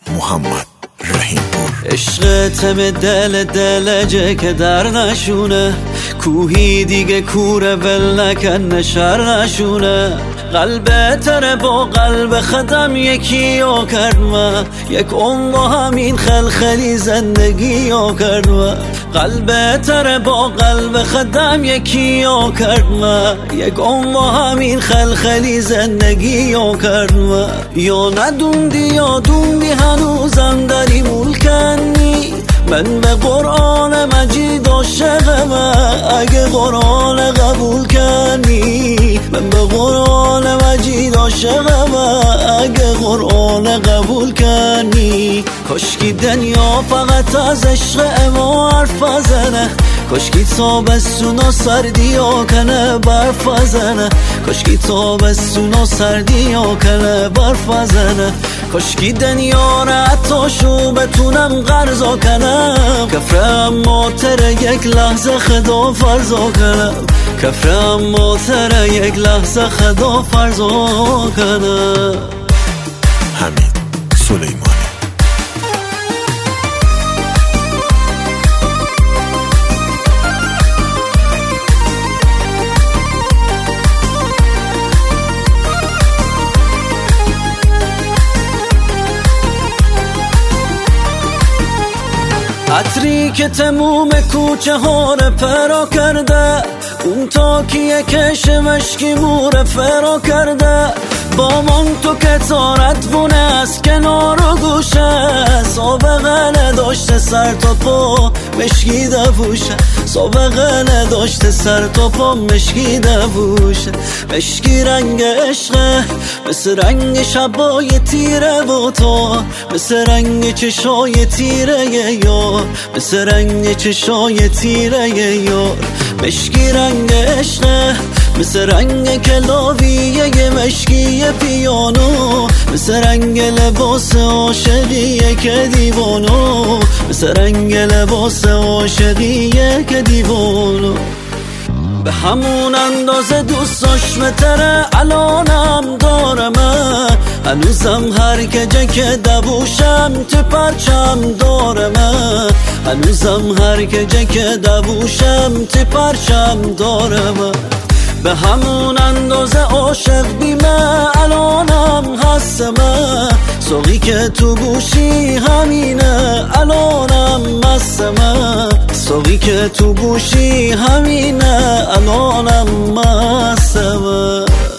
محمد رحیمپور. عشقت به دلجه که در نشونه، کوهی دیگه کوره ول نکن شر نشونه. قلب تره با قلب خدم یکی ها کرد ما، یک عمر همین خلخلی زندگی ها کرد ما. قلب تره با قلب خدم یکی ها کرد ما، یک عمر همین خلخلی زندگی ها کرد ما. یا ندوندی یا دوندی هنوزم داری ملکنی، من به قرآن مجید عاشقم، اگه قرآن قبول کنی. من به قرآن مجید عاشقم، اگه قرآن قبول کنی. کاشکی دنیا فقط از عشق ما حرف زنه، کاشکی تابستون و سردی ها کنه برف زنه. کاشکی تابستون و سردی ها کنه برف زنه. کاشکی دنیا را حتی شو بتونم غرضا کنم، کفرم ماتر یک لحظه خدا فرضا کنم. کفرم ماتر یک لحظه خدا فرضا کنم. حمید سلیمانی. عطری که تموم کوچه ها رو پرا کرده، اون تاکیه کش مشکی مور فرا کرده. با من تو که تارت بونه از کنار و گوشه، سابقه نداشته سر تا پا مشکیده بوشه. سابقه نداشته سر تا پا مشکیده بوشه. مشکی رنگ عشقه مثل رنگ شبای تیره و تو، مثل رنگ چشای تیره یار، مثل رنگ چشای تیره یار. مشکی رنگ عشقه مثل رنگ کلاویه مشکی پیانو، مثل رنگ لباس عاشقیه که دیوانو، مثل رنگ لباس عاشقیه که دیوانو. به همون اندازه دوست داشتمه الانم دارم، هنوزم هر کجا که دبوشم تو پرچم دارم. هنوزم هر کجا که دبوشم تو پرچم دارم. به همون اندازه عاشق بیمه الانم هستم، سوقی که تو گوشی همینه الانم مستم. سوقی که تو گوشی همینه الانم مستم.